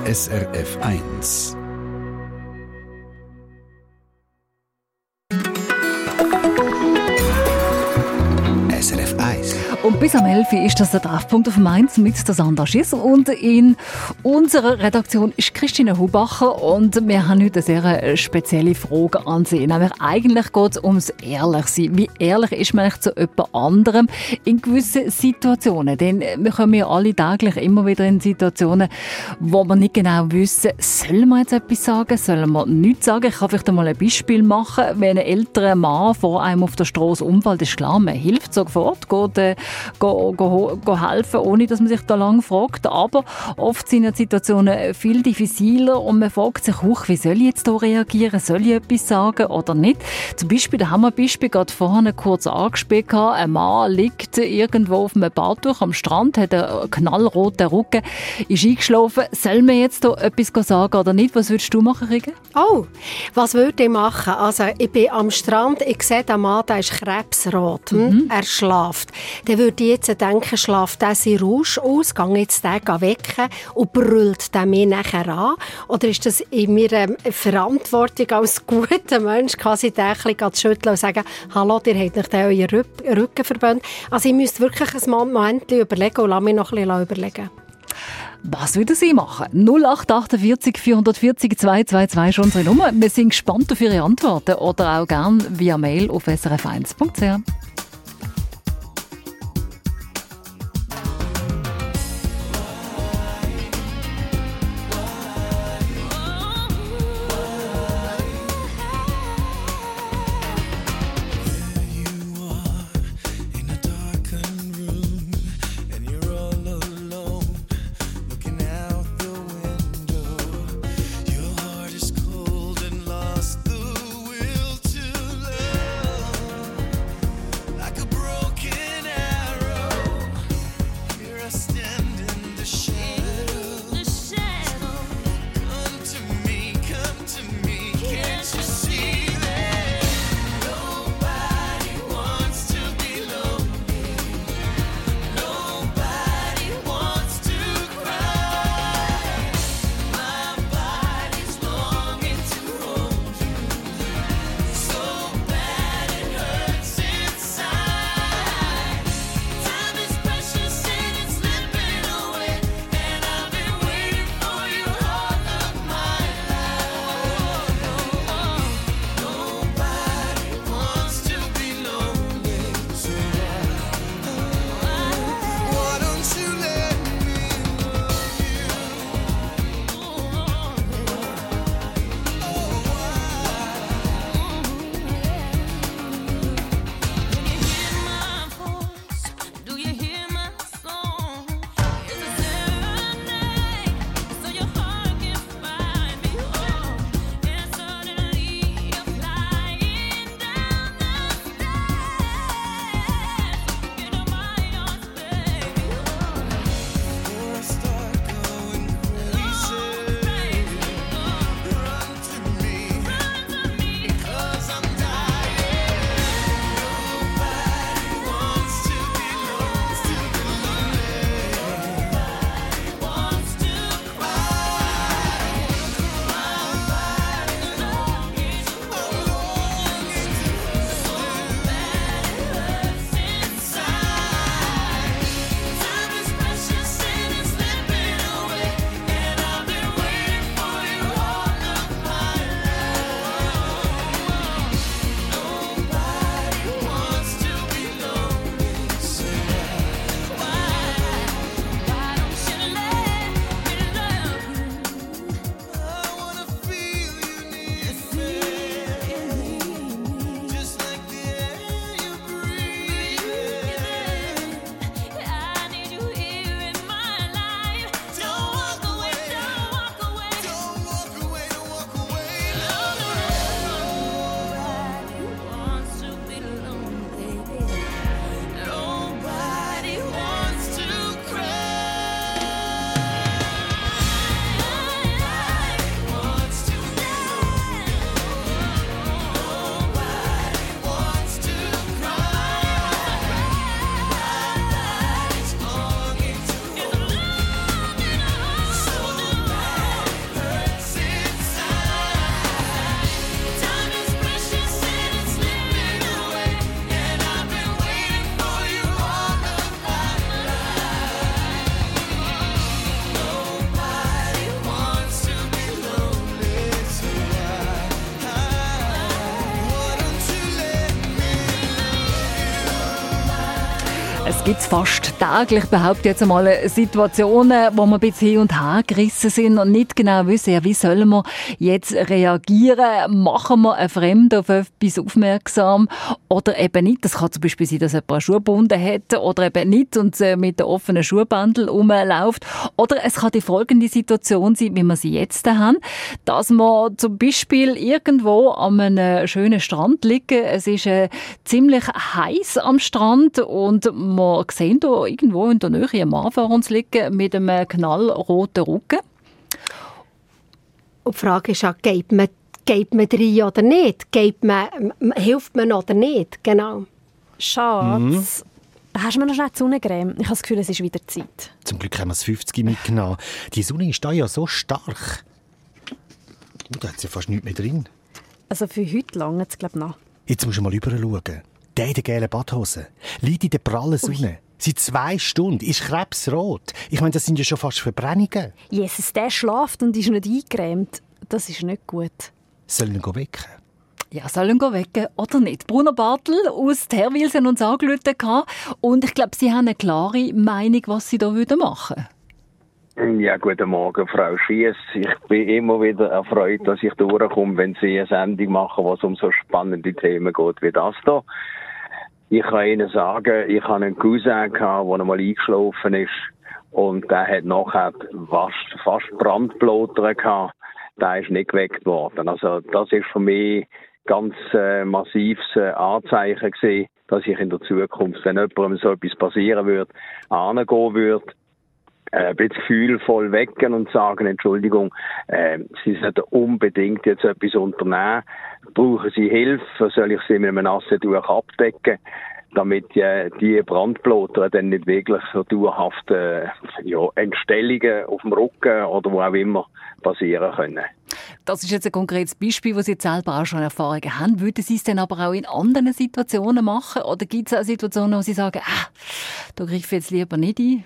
SRF 1. SRF 1. Und bis am 11 Uhr ist das der Treffpunkt auf Mainz mit der Sandra Schiss. Und in unserer Redaktion ist Christine Hubacher. Und wir haben heute eine sehr spezielle Frage an Sie. Nämlich eigentlich geht es ums Ehrlichsein. Wie ehrlich ist man eigentlich zu jemand anderem in gewissen Situationen? Denn wir kommen ja alle täglich immer wieder in Situationen, wo wir nicht genau wissen, sollen wir jetzt etwas sagen, sollen wir nichts sagen? Ich kann vielleicht einmal ein Beispiel machen. Wenn ein älterer Mann vor einem auf der Straße umfällt, ist klar, man hilft sofort, geht helfen, ohne dass man sich da lange fragt. Aber oft sind die Situationen viel diffiziler und man fragt sich, wie soll ich jetzt hier reagieren? Soll ich etwas sagen oder nicht? Zum Beispiel, da haben wir ein Beispiel gerade vorhin kurz angespielt. Ein Mann liegt irgendwo auf einem Badtuch am Strand, hat einen knallroten Rücken, ist eingeschlafen. Soll man jetzt hier etwas sagen oder nicht? Was würdest du machen, Riga? Oh, was würde ich machen? Also, ich bin am Strand, ich sehe den Mann, der ist krebsrot. Er schläft. Dann würde ich jetzt denken, schlaft der seinen Rausch aus, gehe jetzt den wecken und brüllt den mich nachher an? Oder ist das in meiner Verantwortung als guter Mensch, quasi den ein bisschen zu schütteln und sagen, hallo, ihr habt nicht euren Rücken verbrannt? Also ich müsste wirklich ein Moment überlegen und lasse mich noch ein bisschen überlegen. Was würden Sie machen? 0848 440 222 ist unsere Nummer. Wir sind gespannt auf Ihre Antworten oder auch gerne via Mail auf srf1.ch. gibt es fast täglich, behaupte jetzt einmal, Situationen, wo wir ein bisschen hin und her gerissen sind und nicht genau wissen, ja, wie sollen wir jetzt reagieren? Machen wir einen Fremden auf etwas aufmerksam oder eben nicht? Das kann zum Beispiel sein, dass jemand eine Schuhe gebunden hat oder eben nicht und mit einem offenen Schuhbändel rumläuft. Oder es kann die folgende Situation sein, wie wir sie jetzt haben, dass wir zum Beispiel irgendwo an einem schönen Strand liegen. Es ist ziemlich heiß am Strand und wir sehen da irgendwo in der Nähe einen Mann vor uns liegen mit einem knallroten Rücken. Und die Frage ist ja, geht man rein oder nicht? Hilft man oder nicht? Genau. Schatz, hast du mir noch schnell die Sonnencreme? Ich habe das Gefühl, es ist wieder Zeit. Zum Glück haben wir das 50 mitgenommen. Die Sonne ist da ja so stark. Da hat ja fast nichts mehr drin. Also für heute lange es, glaube ich, noch. Jetzt musst du mal rüber schauen. Der in der gelben Badhose liegt in der prallen Sonne. Seit 2 Stunden ist krebsrot. Ich meine, das sind ja schon fast Verbrennungen. Jesus, der schläft und ist nicht eingecremt. Das ist nicht gut. Sollen wir ihn wecken? Ja, sollen wir wecken oder nicht? Bruno Bartel aus Terwil haben uns angerufen und ich glaube, Sie haben eine klare Meinung, was Sie da machen würden. Ja, guten Morgen, Frau Schiess. Ich bin immer wieder erfreut, dass ich durchkomme, wenn Sie eine Sendung machen, wo es um so spannende Themen geht wie das hier. Ich kann Ihnen sagen, ich hatte einen Cousin, der einmal eingeschlafen ist und der hat nachher fast Brandbloter gehabt. Der ist nicht geweckt worden. Also das ist für mich ganz massives Anzeichen gewesen, dass ich in der Zukunft, wenn jemandem so etwas passieren würde, hingehen würde, ein bisschen gefühlvoll wecken und sagen, Entschuldigung, Sie sollten unbedingt jetzt etwas unternehmen. Brauchen Sie Hilfe? Soll ich Sie mit einem nassen Tuch abdecken? Damit die Brandbloter dann nicht wirklich so dauerhafte Entstellungen auf dem Rücken oder wo auch immer passieren können. Das ist jetzt ein konkretes Beispiel, wo Sie selber auch schon Erfahrungen haben. Würden Sie es dann aber auch in anderen Situationen machen? Oder gibt es auch Situationen, wo Sie sagen, da greife ich jetzt lieber nicht ein?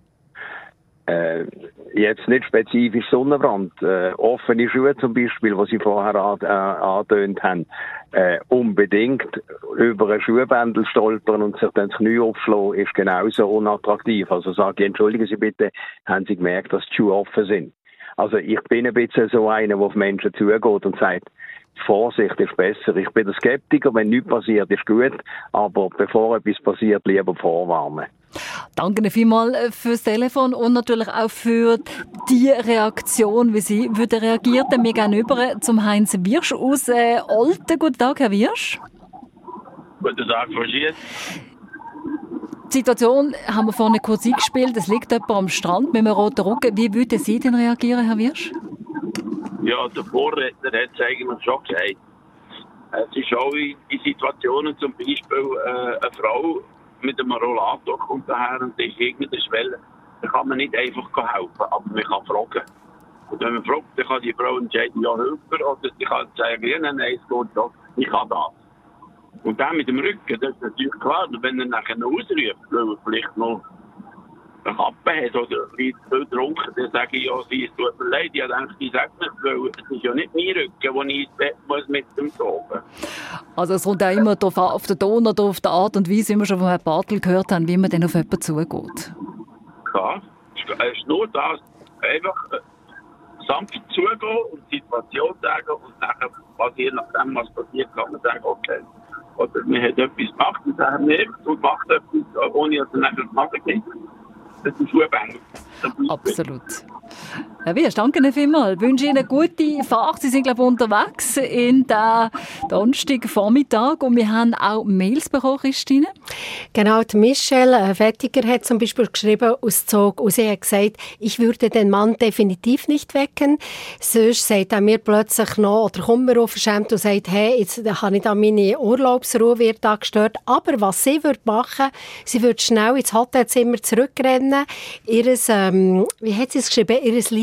Jetzt nicht spezifisch Sonnenbrand. Offene Schuhe zum Beispiel, die Sie vorher angetönt haben, unbedingt über ein Schuhbändel stolpern und sich dann das Knie aufschlagen, ist genauso unattraktiv. Also sage ich, entschuldigen Sie bitte, haben Sie gemerkt, dass die Schuhe offen sind? Also ich bin ein bisschen so einer, der auf Menschen zugeht und sagt, Vorsicht ist besser. Ich bin der Skeptiker, wenn nichts passiert, ist gut, aber bevor etwas passiert, lieber vorwarnen. Danke vielmals fürs Telefon und natürlich auch für die Reaktion, wie Sie würden reagieren. Wir gehen über zum Heinz Wirsch aus Olten. Guten Tag, Herr Wirsch. Guten Tag, Frau Schiess. Die Situation haben wir vorhin kurz eingespielt. Es liegt jemand am Strand mit einem roten Rücken. Wie würden Sie denn reagieren, Herr Wirsch? Ja, der Vorredner hat es eigentlich schon gesagt. Es ist auch in Situationen, zum Beispiel eine Frau mit einem Rollator kommt daher und ist irgendeine Schwelle. Da kann man nicht einfach helfen, aber man kann fragen. Und wenn man fragt, dann kann die Frau entscheiden, ja, hilft oder sie kann sagen, nein, es geht doch, ich kann das. Und dann mit dem Rücken, das ist natürlich klar, wenn er nachher noch ausruft, weil er vielleicht noch eine Kappe hat oder wie viel trunken, dann sage ich, ja, es tut mir leid, ich denke, ich sage nicht, weil es ist ja nicht mein Rücken, wo ich ins Bett muss mit dem Toben. Also es kommt auch immer darauf an, auf den Ton oder auf die Art und Weise, wie wir schon von Herrn Bartel gehört haben, wie man dann auf jemanden zugeht. Ja, es ist nur das, einfach sanft zugehen und die Situation sagen und nachher passiert, nachdem was passiert, kann man sagen, okay. Oder man hat etwas gemacht und sagt nicht und macht etwas, ohne dass er nachher machen kann. Das ist ein Schuhbänger. Absolut. Herr Wirsch, danke Ihnen vielmals. Ich wünsche Ihnen eine gute Fahrt. Sie sind, glaube ich, unterwegs in den Donnerstagvormittag und wir haben auch Mails bekommen, Christine. Genau, die Michelle Wettiger hat zum Beispiel geschrieben aus Zug und sie hat gesagt, ich würde den Mann definitiv nicht wecken. Sonst sagt er mir plötzlich noch oder kommt mir unverschämt und sagt, hey, jetzt habe ich da meine Urlaubsruhe wird da gestört. Aber was sie würde machen, sie würde schnell ins Hotelzimmer zurückrennen, wie hat sie es geschrieben, ihres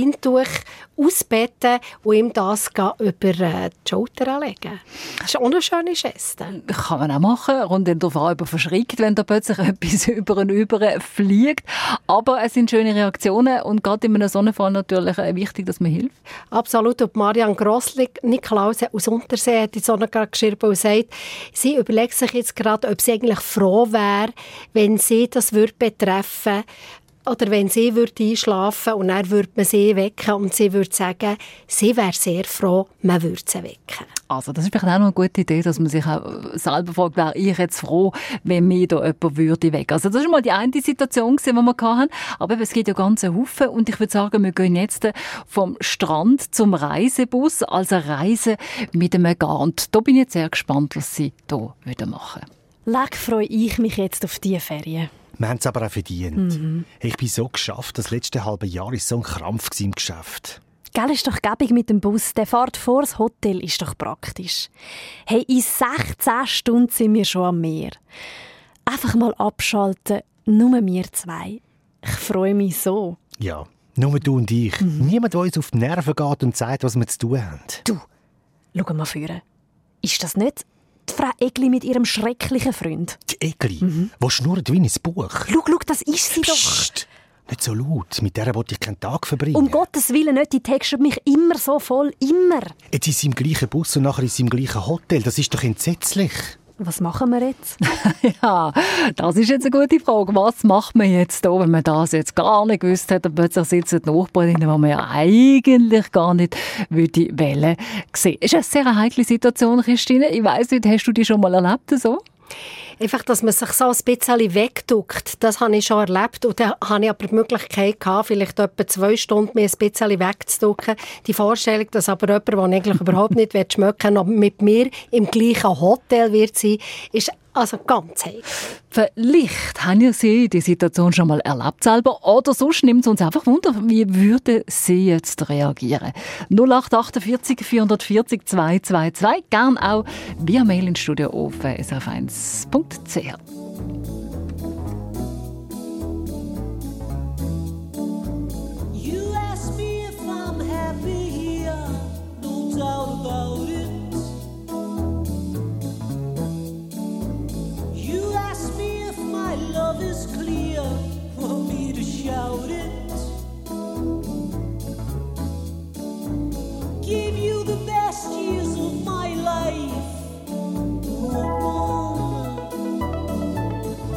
Leintuch ausbetten und ihm das über die Schulter legen. Das ist auch eine schöne Geste. Kann man auch machen. Und dann darauf an, verschreckt, wenn da plötzlich etwas über und über fliegt. Aber es sind schöne Reaktionen und gerade in einem Sonnenfall natürlich wichtig, dass man hilft. Absolut. Und Marianne Grossli-Niklausen aus Untersee hat die Sonne gerade geschrieben und sagt, sie überlegt sich jetzt gerade, ob sie eigentlich froh wäre, wenn sie das würde betreffen oder wenn sie würde einschlafen und dann würde man sie wecken und sie würde sagen, sie wäre sehr froh, man würde sie wecken. Also das ist vielleicht auch noch eine gute Idee, dass man sich auch selber fragt, wäre ich jetzt froh, wenn mir da jemand würde wecken. Also das war mal die eine Situation, die wir hatten. Aber es gibt ja ganze Haufen und ich würde sagen, wir gehen jetzt vom Strand zum Reisebus, also Reise mit einem Garnt. Da bin ich jetzt sehr gespannt, was sie hier machen würden. Leck freue ich mich jetzt auf diese Ferien. Wir haben es aber auch verdient. Ich bin so geschafft, das letzte halbe Jahr war so ein Krampf im Geschäft. Gell, ist doch gäbig mit dem Bus. Der fährt vor das Hotel, ist doch praktisch. Hey, in 16 Stunden sind wir schon am Meer. Einfach mal abschalten, nur wir zwei. Ich freue mich so. Ja, nur du und ich. Niemand, der uns auf die Nerven geht und sagt, was wir zu tun haben. Du, schau mal vorne. Ist das nicht die Frau Egli mit ihrem schrecklichen Freund? Die Egli, die schnurrt wie ein Buch. Schau, das ist sie Psst, nicht so laut. Mit der wollte ich keinen Tag verbringen. doch. Um Gottes Willen nicht, die textet mich immer so voll, immer. Jetzt ist sie im gleichen Bus und nachher ist sie im gleichen Hotel. Das ist doch entsetzlich. Was machen wir jetzt? Ja, das ist jetzt eine gute Frage. Was macht man jetzt da, wenn man das jetzt gar nicht gewusst hat und plötzlich sitzen die Nachbarinnen, die man ja eigentlich gar nicht wählen sehen. Ist eine sehr heikle Situation, Christine. Ich weiss nicht, hast du die schon mal erlebt so? Einfach, dass man sich so ein bisschen wegduckt, das habe ich schon erlebt. Und da habe ich aber die Möglichkeit gehabt, vielleicht etwa 2 Stunden mir ein bisschen wegzuducken. Die Vorstellung, dass aber jemand, der eigentlich überhaupt nicht schmecken will, noch mit mir im gleichen Hotel wird sein, ist also ganz heikel. Vielleicht haben ja Sie die Situation schon mal erlebt selber oder sonst nimmt es uns einfach Wunder, wie würden Sie jetzt reagieren? 0848 440 222, gern auch via Mail ins Studio auf srf1.ch. You ask me if I'm happy here, no doubt about it. You ask me if my love is clear, for me to shout it. Give you the best years of my life.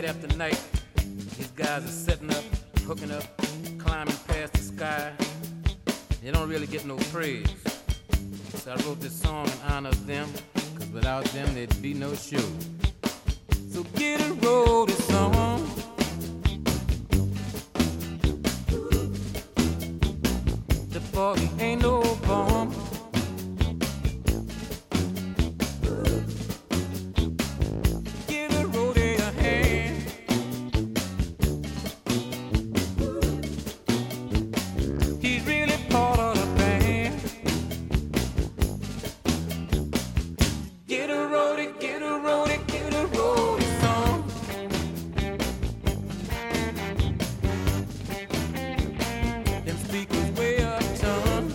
night after night, these guys are setting up, hooking up, climbing past the sky. They don't really get no praise. So I wrote this song in honor of them, cause without them there'd be no show. So get a roll this song. The bogey ain't no bomb. Give a roll in your hand. He's really part of the band. Get a roadie, get a roadie, get a roadie song. Them speakers way up ton.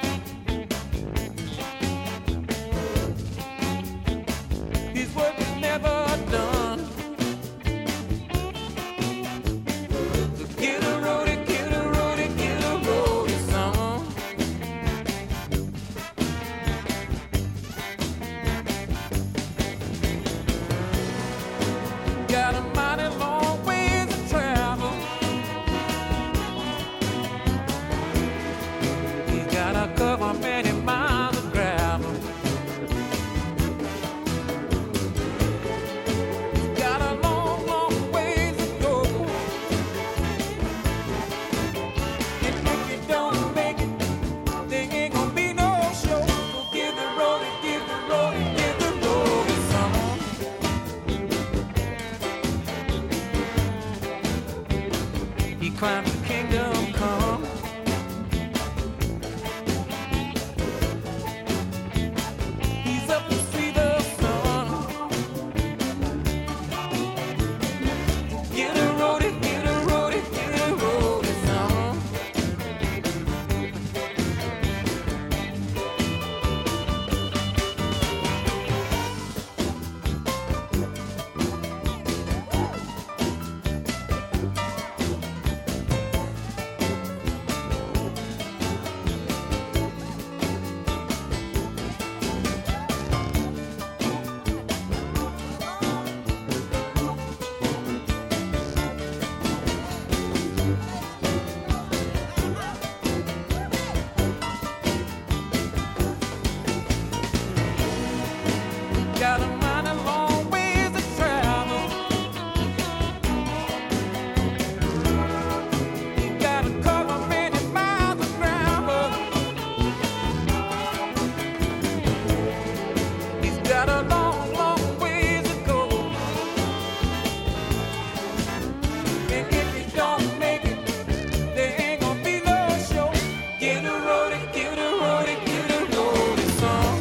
His work is never done. So get a roadie, get a roadie, get a roadie song. Got a mighty long ways to travel. He's gotta cover many miles of gravel. He's got a long, long ways to go. And if you don't make it, there ain't gonna be no show. So give the roadie, give the roadie, give the roadie some. He climbed the kingdom come. He's up to see the sun. Get a roadie, get a roadie, get a roadie song. Got a mighty long ways to travel. He gotta cover many miles of gravel. He's got a long, long ways to go. And if he don't make it, there ain't gonna be no show. Get a roadie, get a roadie, get a roadie song.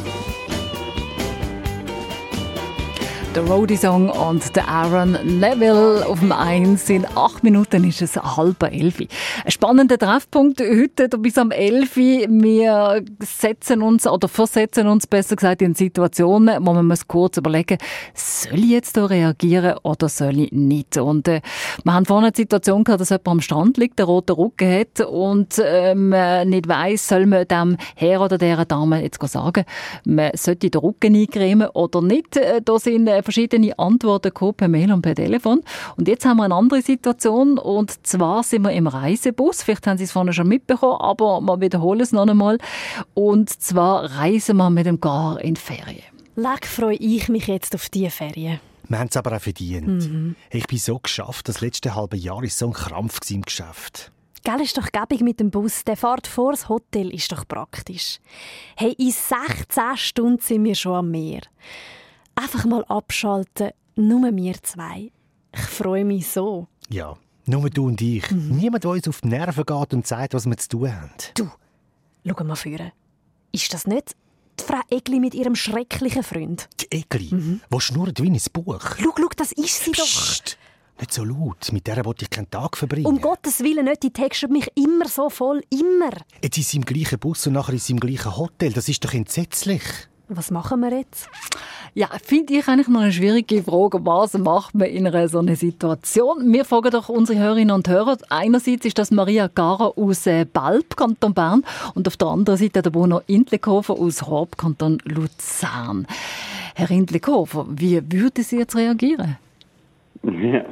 Der Roadie Song und der Aaron Neville auf dem 1. In 8 Minuten ist es 10:30. Ein spannender Treffpunkt heute bis am 11. Wir versetzen uns besser gesagt in Situationen, wo man muss kurz überlegen, soll ich jetzt da reagieren oder soll ich nicht? Und wir haben vorhin eine Situation gehabt, dass jemand am Strand liegt, der roten Rücken hat und man nicht weiss, soll man dem Herr oder dieser Dame jetzt sagen, man sollte den Rücken eincremen oder nicht. Da sind verschiedene Antworten gekommen, per Mail und per Telefon. Und jetzt haben wir eine andere Situation, und zwar sind wir im Reisebus. Vielleicht haben Sie es vorhin schon mitbekommen, aber wir wiederholen es noch einmal. Und zwar reisen wir mit dem Gar in die Ferien. Leck freue ich mich jetzt auf diese Ferien. Wir haben es aber auch verdient. Ich bin so geschafft, das letzte halbe Jahr war so ein Krampf im Geschäft. Gell, ist doch gäbig mit dem Bus. Der fährt vor das Hotel, ist doch praktisch. Hey, in 16 Stunden sind wir schon am Meer. Einfach mal abschalten, nur wir zwei. Ich freue mich so. Ja, nur du und ich. Niemand, der uns auf die Nerven geht und sagt, was wir zu tun haben. Du, schau mal vorne. Ist das nicht die Frau Egli mit ihrem schrecklichen Freund? Die Egli, die schnurrt wie ein Buch. Schau, das ist sie doch. Psst, nicht so laut. Mit der wollte ich keinen Tag verbringen. Um Gottes Willen nicht, die textet mich immer so voll, immer. Jetzt ist sie im gleichen Bus und nachher ist sie im gleichen Hotel. Das ist doch entsetzlich. Was machen wir jetzt? Ja, finde ich eigentlich noch eine schwierige Frage. Was macht man in einer so einer Situation? Wir fragen doch unsere Hörerinnen und Hörer. Einerseits ist das Maria Gara aus Balb, Kanton Bern, und auf der anderen Seite der Bruno Intlekofer aus Horb, Kanton Luzern. Herr Intlekofer, wie würden Sie jetzt reagieren? Ja.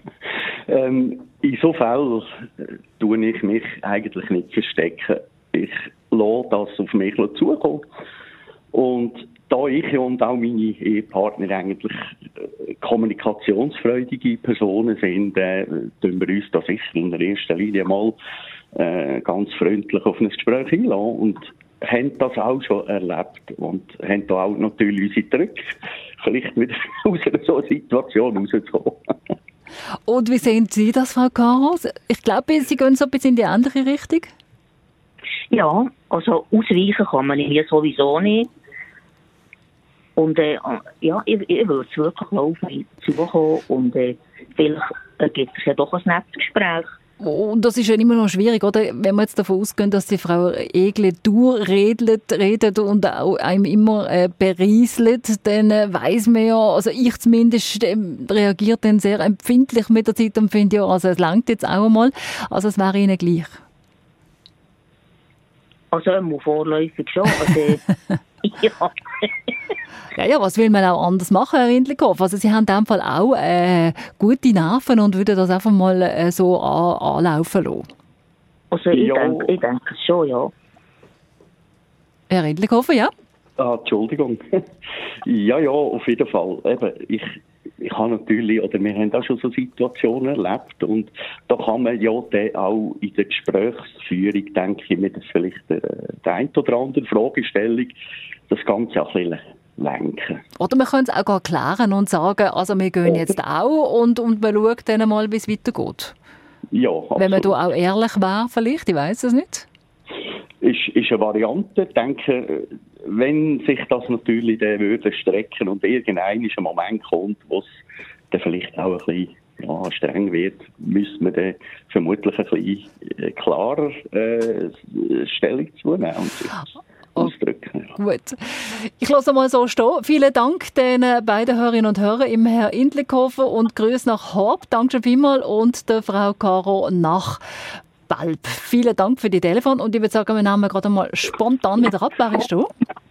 In so Fällen tue ich mich eigentlich nicht verstecken. Ich lasse das auf mich zukommen. Und da ich und auch meine Ehepartner eigentlich kommunikationsfreudige Personen sind, tun wir uns da sicher in der ersten Linie mal ganz freundlich auf ein Gespräch einlassen und haben das auch schon erlebt und haben da auch natürlich unsere Drücke, vielleicht wieder aus so einer Situation rauszukommen. Und wie sehen Sie das, Frau Caro? Ich glaube, Sie gehen so ein bisschen in die andere Richtung. Ja, also ausweichen kann man mir sowieso nicht. Und ja, ich würde es wirklich auf mich zukommen und vielleicht ergibt es ja doch ein nettes Gespräch. Und das ist ja immer noch schwierig, oder? Wenn wir jetzt davon ausgehen, dass die Frau Egle redet und auch einem immer berieselt, dann weiss man ja, also ich zumindest reagiert dann sehr empfindlich mit der Zeit und finde ja, also es langt jetzt auch einmal, also es wäre Ihnen gleich. Also vorläufig schon. Also, ja. Ja, was will man auch anders machen, Herr Rindlikhoff? Also Sie haben in dem Fall auch gute Nerven und würden das einfach mal so anlaufen lassen. Also ich denke es schon, ja. Herr Rindlikhoff, ja? Entschuldigung. Ja, auf jeden Fall. Eben, ich habe natürlich, oder wir haben auch schon so Situationen erlebt und da kann man ja dann auch in der Gesprächsführung, denke ich, mit vielleicht der ein oder andere Fragestellung das Ganze auch ein bisschen lenken. Oder man könnte es auch gar klären und sagen, also wir gehen jetzt auch und man schaut dann mal, wie es weitergeht. Ja, absolut. Wenn man da auch ehrlich wäre vielleicht, ich weiss es nicht. Ist eine Variante. Ich denke, wenn sich das natürlich dann würde strecken und irgendein Moment kommt, wo es dann vielleicht auch ein bisschen streng wird, müsste man dann vermutlich ein bisschen klarer Stellung zunehmen und sich ausdrücken. Ja. Gut. Ich lasse mal so stehen. Vielen Dank den beiden Hörerinnen und Hörern im Herr Indlikhofer und Grüße nach Horb. Danke schon vielmals und der Frau Caro nach Balb. Vielen Dank für die Telefon und ich würde sagen, wir nehmen gerade mal spontan wieder ab. Wer ist du?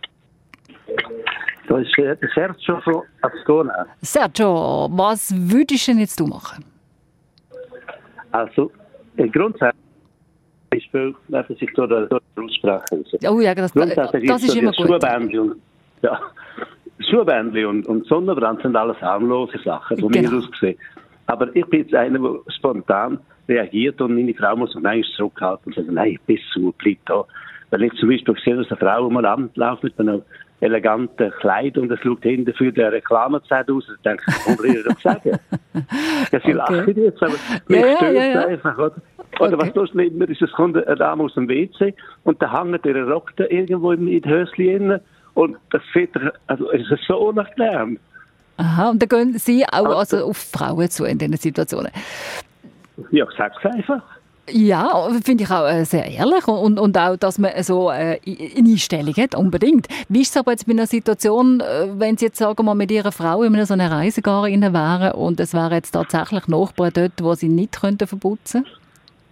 Da ist Sergio von Ascona. Sergio, was würdest du denn jetzt machen? Also, grundsätzlich Beispiel, wenn sich durch den aussprechen. Oh ja, das ist immer gut. Schuhbändchen und Sonnenbrand sind alles harmlose Sachen, von mir aus gesehen. Aber ich bin jetzt einer, der spontan reagiert und meine Frau muss mich manchmal zurückhalten und sagen, nein, ich bin so, bleib da. Wenn ich zum Beispiel sehe, dass eine Frau mal anläuft mit einem eleganten Kleid und es schaut hinten für die Reklamezeit aus, dann denke ich, was will ich doch sagen? Ja, sie lachen jetzt, aber mich stört es einfach, oder? Oder was so schlimmer ist, es kommt eine Dame aus dem WC und da hängt ihr Rock da irgendwo in die Höschen rein und das sieht also es ist so unangenehm. Aha, und da gehen Sie auch also auf Frauen zu in diesen Situationen? Ja, ich sag's einfach. Ja, finde ich auch sehr ehrlich und auch, dass man so eine Einstellung hat, unbedingt. Wie ist es aber jetzt bei einer Situation, wenn Sie jetzt sagen wir mal mit Ihrer Frau in so einer Reisegarin wären und es wären jetzt tatsächlich Nachbarn dort, wo Sie nicht verputzen könnten?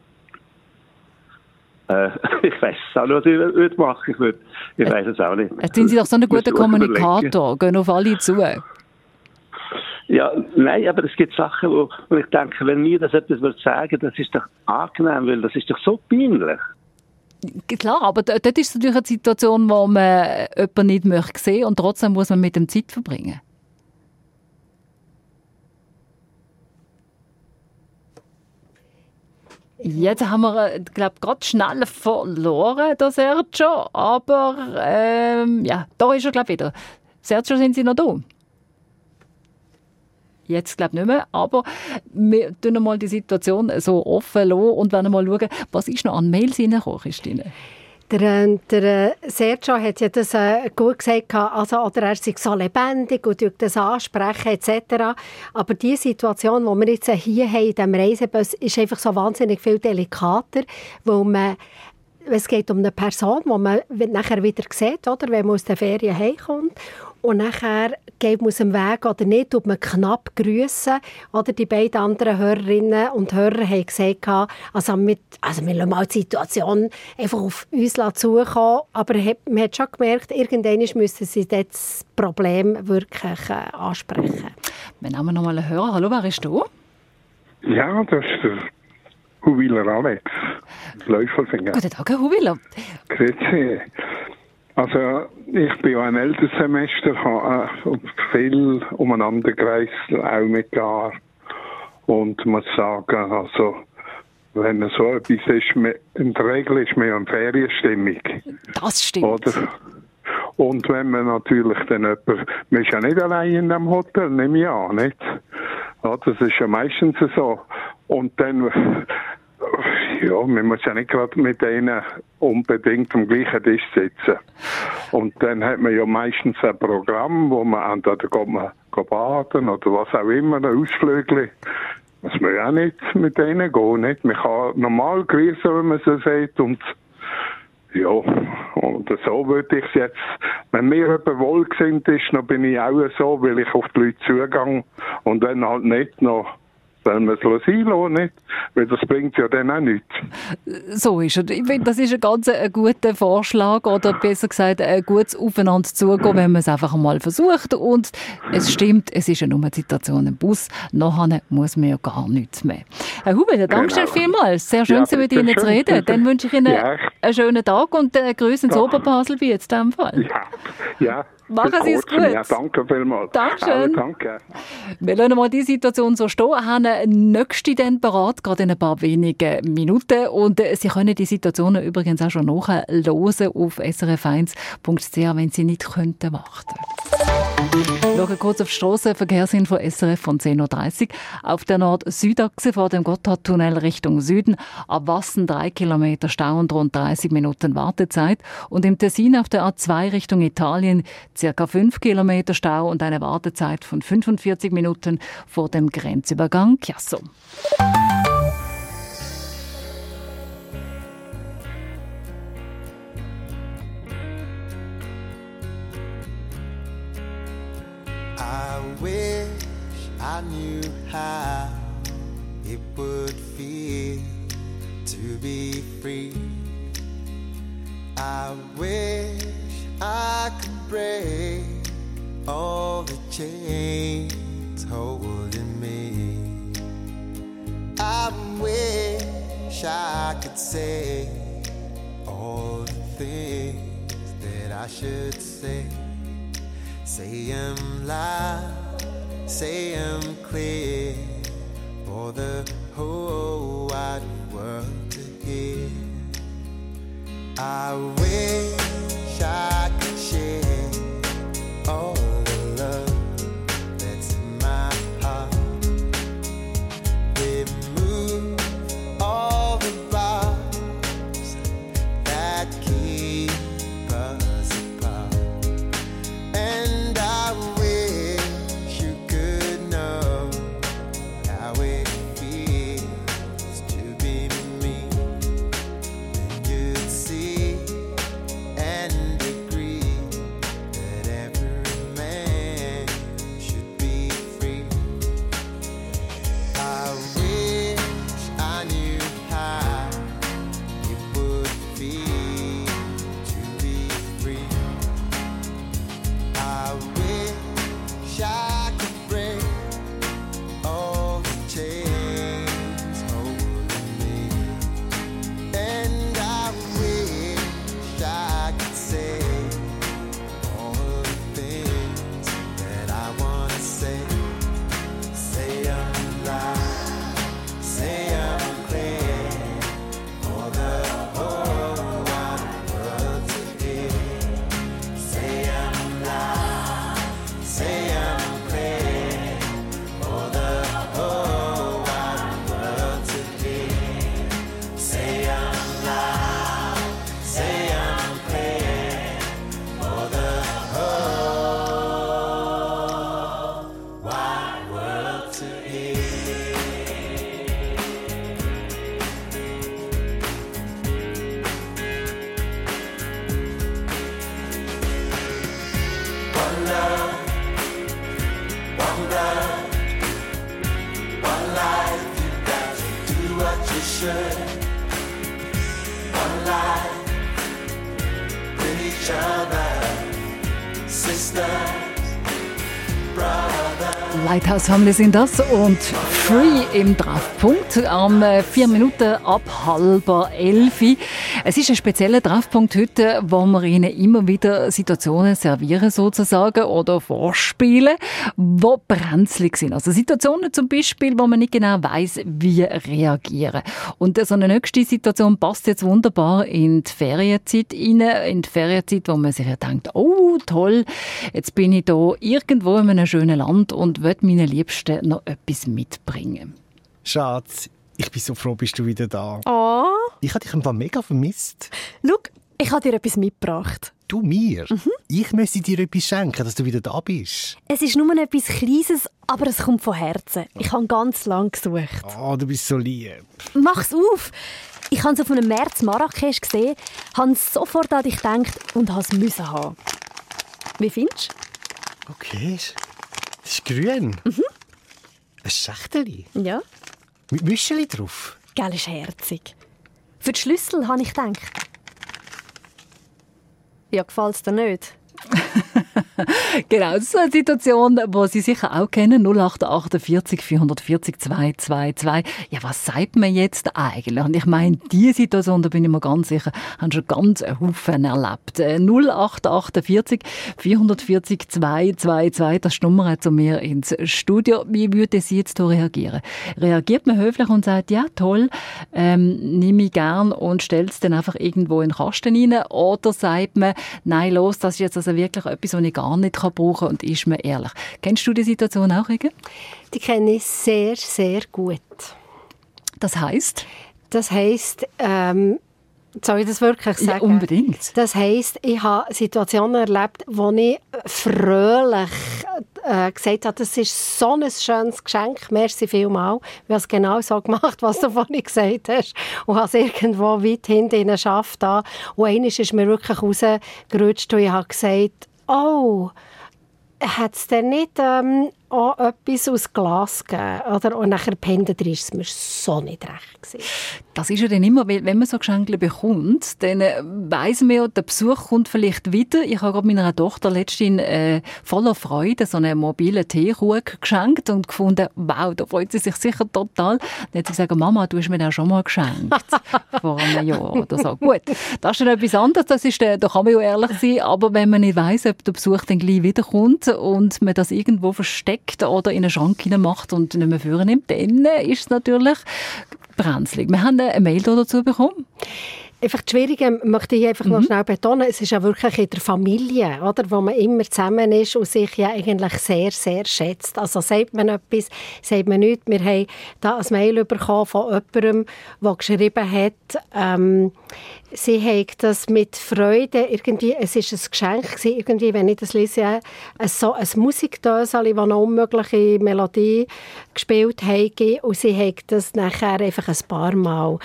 Ich weiss es auch nicht, was ich würde machen. Ich weiss es auch nicht. Jetzt sind Sie doch so ein guter Kommunikator, gehen auf alle zu. Ja, nein, aber es gibt Sachen, wo ich denke, wenn mir das etwas sagen, das ist doch angenehm, weil das ist doch so peinlich. Klar, aber dort ist es natürlich eine Situation, wo man jemanden nicht möchte sehen und trotzdem muss man mit dem Zeit verbringen. Jetzt haben wir, glaube ich, gerade schnell verloren, der Sergio, aber ja, da ist er, glaube ich, wieder. Sergio, sind Sie noch da? Jetzt glaube ich nicht mehr, aber wir tun mal die Situation so offen lassen und wollen mal schauen, was ist noch an Mails reingekommen, Christine? Der Sergio hat ja das gut gesagt, also, oder er sei so lebendig und durch das ansprechen etc. Aber die Situation, die wir jetzt hier haben in diesem Reisebus, ist einfach so wahnsinnig viel delikater, weil es geht um eine Person, die man nachher wieder sieht, oder, wenn man aus der Ferien heimkommt. und nachher geht man aus dem Weg oder nicht, tut man knapp grüssen. Oder die beiden anderen Hörerinnen und Hörer haben gesagt, also wir lassen mal die Situation einfach auf uns zukommen. Aber man hat schon gemerkt, irgendwann müssen sie das Problem wirklich ansprechen. Wir nehmen noch mal einen Hörer. Hallo, wer ist du? Ja, das ist der Huwiler Alex, Läufelfinger. Guten Tag, Herr Huwiler. Grüezi. Also, ich bin ja ein Elternsemester, habe viel umeinander gereist, auch mit Gar. Und muss sagen, also, wenn so etwas ist, in der Regel ist man ja in Ferienstimmung. Das stimmt. Oder? Und wenn man natürlich dann man ist ja nicht allein in dem Hotel, nehme ich an, nicht? Ja, das ist ja meistens so. Und dann, ja, man muss ja nicht gerade mit denen unbedingt am gleichen Tisch sitzen. Und dann hat man ja meistens ein Programm, wo man entweder geht man baden oder was auch immer, ein Ausflügel. Muss man ja auch nicht mit denen gehen, nicht? Man kann normal grüßen, wenn man so sagt, und ja, und so würde ich es jetzt, wenn mir jemand wohlgesinnt ist, dann bin ich auch so, weil ich auf die Leute zugehe, und wenn halt nicht, noch sollen wir es einlassen, nicht? Weil das bringt ja dann auch nichts. So ist es. Ich finde, das ist ein ganz guter Vorschlag, oder besser gesagt, ein gutes Aufeinander zugehen, wenn man es einfach mal versucht. Und es stimmt, es ist ja nur eine Situation im Bus. Nachher muss man ja gar nichts mehr. Herr Huber, danke schön vielmals. Sehr schön, Sie mit Ihnen zu reden. Dann wünsche ich Ihnen einen schönen Tag und Grüße ins Oberbasel, wie jetzt in diesem Fall. Ja. Machen Sie es gut. Ja, danke vielmals. Dankeschön. Danke. Wir lassen mal die Situation so stehen, haben nächste dann parat, gerade in ein paar wenigen Minuten. Und Sie können die Situationen übrigens auch schon nachhören auf srf1.ch, wenn Sie nicht könnten warten. Schauen kurz auf die Strassenverkehrsinfo SRF von 10.30 Uhr. Auf der Nord-Süd-Achse vor dem Gotthardtunnel Richtung Süden ab Wassen 3 Kilometer Stau und rund 30 Minuten Wartezeit. Und im Tessin auf der A2 Richtung Italien ca. 5 Kilometer Stau und eine Wartezeit von 45 Minuten vor dem Grenzübergang Chiasso. I wish I knew how it would feel to be free. I wish I could break all the chains holding me. I wish I could say all the things that I should say. Say 'em loud, say 'em clear, for the whole wide world to hear. I wish I could share all the love that's in my heart. Remove all the bars that keep us apart. And I wish you could know how it feels to be me. Then you'd see older. One life, you got to do what you should. One life with each other, sisters, brothers. Lighthouse Family sind das und Free im Treffpunkt am 4 Minuten ab 10:30. Es ist ein spezieller Treffpunkt heute, wo wir Ihnen immer wieder Situationen servieren sozusagen oder vorspielen, die brenzlig sind. Also Situationen zum Beispiel, wo man nicht genau weiss, wie reagieren. Und so eine nächste Situation passt jetzt wunderbar in die Ferienzeit rein. In die Ferienzeit, wo man sich ja denkt, oh toll, jetzt bin ich da irgendwo in einem schönen Land und will meinen Liebsten noch etwas mitbringen. Schatz, ich bin so froh, bist du wieder da. Oh. Ich habe dich einfach mega vermisst. Schau, ich habe dir etwas mitgebracht. Du mir? Ich müsste dir etwas schenken, dass du wieder da bist. Es ist nur etwas Kleines, aber es kommt von Herzen. Ich habe ganz lange gesucht. Oh, du bist so lieb. Mach's auf! Ich habe es auf einem März Marrakesch gesehen, habe sofort an dich gedacht und habe es müssen haben. Wie findest du? Okay, es ist grün. Ein Schächteli. Ja. Mit Müscheli drauf. Gell, ist herzig. Für die Schlüssel habe ich gedacht. Ja, gefällt es dir nicht? Genau, das ist eine Situation, die Sie sicher auch kennen. 0848 440 222. Ja, was sagt man jetzt eigentlich? Und ich meine, diese Situation, da bin ich mir ganz sicher, haben schon ganz einen Haufen erlebt. 0848 440 222, das ist die Nummer zu mir ins Studio. Wie würde Sie jetzt hier reagieren? Reagiert man höflich und sagt, ja toll, nehme ich gern und stellt es dann einfach irgendwo in den Kasten rein? Oder sagt man, nein, los, das ist jetzt also wirklich etwas, was ich gar nicht brauchen kann und ist mir ehrlich. Kennst du die Situation auch, Regen? Die kenne ich sehr, sehr gut. Das heisst? Das heisst, soll ich das wirklich sagen? Ja, unbedingt. Das heisst, ich habe Situationen erlebt, wo ich fröhlich gesagt habe, das ist so ein schönes Geschenk, merci vielmals. Ich habe es genau so gemacht, was du vorhin gesagt hast. Und habe es irgendwo weit hinten in den Schaft da. Und einmal ist mir wirklich rausgerutscht und ich habe gesagt, oh, hat es denn nicht auch etwas aus Glas gegeben? Oder? Und nachher Pende drin ist es mir so nicht recht gewesen. Das ist ja dann immer, wenn man so Geschenke bekommt, dann weiss man ja, der Besuch kommt vielleicht wieder. Ich habe gerade meiner Tochter letztens voller Freude so einen mobilen Teekrug geschenkt und gefunden, wow, da freut sie sich sicher total. Dann hat sie gesagt, Mama, du hast mir den schon mal geschenkt. Vor einem Jahr oder so. Gut, das ist dann etwas anderes, das ist, da kann man ja ehrlich sein, aber wenn man nicht weiss, ob der Besuch dann gleich wiederkommt und man das irgendwo versteckt oder in einen Schrank macht und nicht mehr vornimmt, dann ist es natürlich brenzlig. Wir haben eine Mail dazu bekommen. Einfach das Schwierige möchte ich einfach noch schnell betonen, es ist ja wirklich in der Familie, oder, wo man immer zusammen ist und sich ja eigentlich sehr, sehr schätzt. Also sagt man etwas, sagt man nichts. Wir haben da ein Mail bekommen von jemandem, der geschrieben hat, sie hat das mit Freude, irgendwie, es war ein Geschenk gewesen, irgendwie, wenn ich das lese, so ein Musikdöseli, das eine unmögliche Melodie gespielt hat, und sie hat das nachher einfach ein paar Mal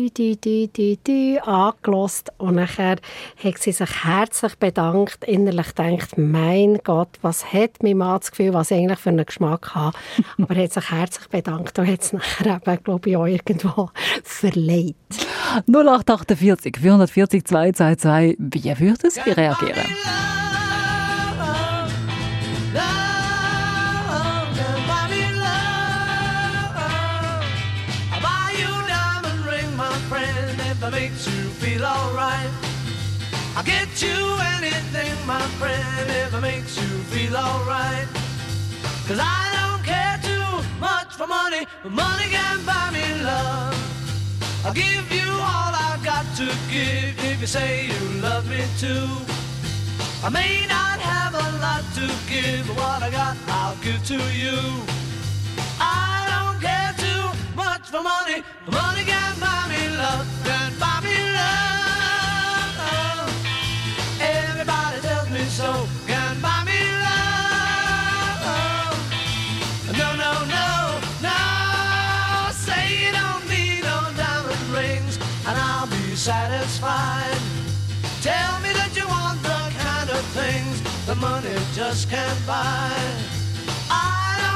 angehört und nachher hat sie sich herzlich bedankt, innerlich gedacht, mein Gott, was hat mein Mann das Gefühl, was ich eigentlich für einen Geschmack habe, aber er hat sich herzlich bedankt und hat es nachher eben, glaube ich, auch irgendwo verleiht. 0848 440 222. Wie würden Sie reagieren? Makes you feel alright. I'll get you anything, my friend, if it makes you feel alright. 'Cause I don't care too much for money, but money can buy me love. I'll give you all I've got to give if you say you love me too. I may not have a lot to give, but what I got I'll give to you. I don't care too much for money, but money can buy me love. Can buy me love. Everybody tells me so. Can buy me love. No, no, no, no. Say you don't need no diamond rings, and I'll be satisfied. Tell me that you want the kind of things that money just can't buy. I don't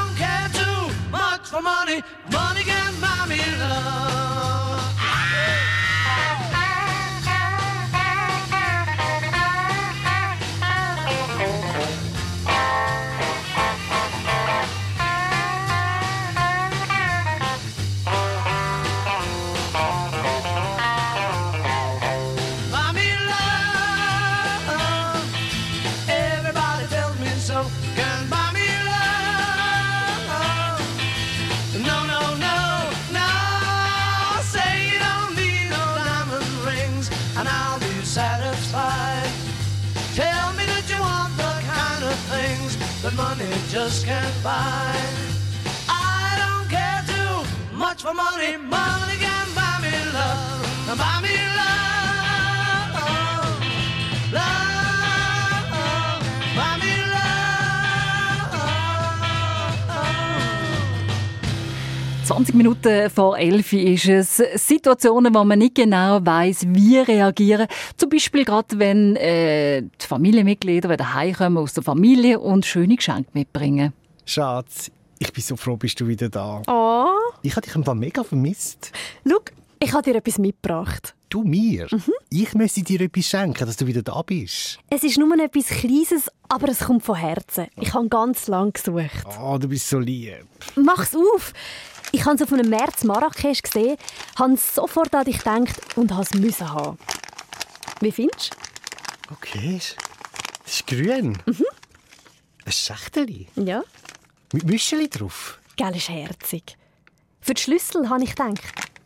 money, money can buy me love. Buy me love. Everybody tells me so. Can buy me love. No, no, no, no. Say you don't need no diamond rings, and I'll be satisfied. Tell me that you want the kind of things that money just can't buy. I don't care too much for money. Money can buy me love. Buy me love. Love. Buy me love. 20 Minuten vor 11 ist es. Situationen, wo man nicht genau weiss, wie reagieren. Zum Beispiel gerade, wenn die Familienmitglieder wieder heimkommen aus der Familie und schöne Geschenke mitbringen. Schatz, ich bin so froh, bist du wieder da. Oh. Ich habe dich einfach mega vermisst. Schau, ich habe dir etwas mitgebracht. Du mir? Ich müsste dir etwas schenken, dass du wieder da bist. Es ist nur etwas Kleines, aber es kommt von Herzen. Ich habe ganz lange gesucht. Oh, du bist so lieb. Mach's auf! Ich habe es auf einem März Marrakesch gesehen, habe sofort an dich gedacht und habe es müssen haben. Wie findest du? Okay, es ist grün. Ein Schächterli. Ja. Mit Müscheli drauf. Gell, ist herzig. Für die Schlüssel habe ich gedacht.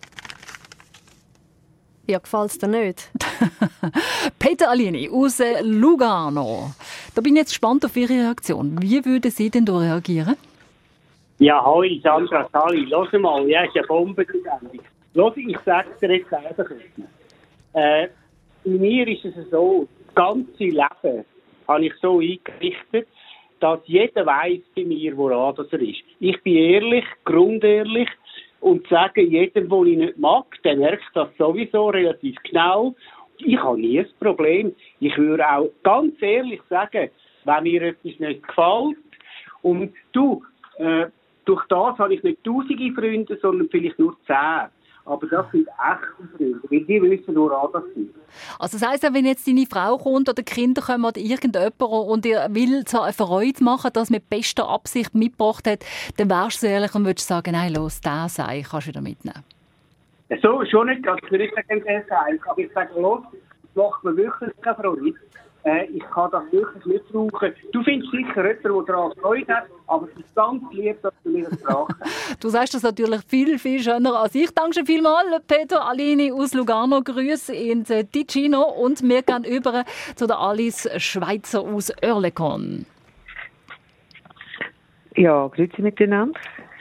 Ja, gefällt's dir nicht? Peter Alini aus Lugano. Da bin ich jetzt gespannt auf Ihre Reaktion. Wie würden Sie denn da reagieren? Ja, hoi, Sandra, Sali, hör mal, ja, ist eine Bombe die Sendung. Hör, ich sage dir jetzt einfach etwas. Bei mir ist es so, das ganze Leben habe ich so eingerichtet, dass jeder weiss bei mir, woran das er ist. Ich bin ehrlich, grundehrlich und sage jedem, den ich nicht mag, der merkt das sowieso relativ genau. Ich habe nie ein Problem. Ich würde auch ganz ehrlich sagen, wenn mir etwas nicht gefällt und du, durch das habe ich nicht tausende Freunde, sondern vielleicht nur 10. Aber das sind echte Freunde, weil die wissen, woran das ist. Also das heisst, wenn jetzt deine Frau kommt oder Kinder kommen oder irgendjemand und ihr will so eine Freude machen, das mit bester Absicht mitgebracht hat, dann wärst du so ehrlich und würdest sagen, nein, los, den sei, kannst du wieder mitnehmen. So, schon nicht, also ich würde nicht sagen, der sei, aber ich sage, los, das macht mir wirklich keine Freude. Ich kann das wirklich nicht brauchen. Du findest sicher jemanden, der daran Freude hat, aber es ist ganz lieb, dass du mir das fragst. Du sagst das natürlich viel, viel schöner als ich. Danke schon vielmals, Peter Alini aus Lugano. Grüße in Ticino und wir gehen über zu der Alice Schweizer aus Oerlikon. Ja, grüezi miteinander.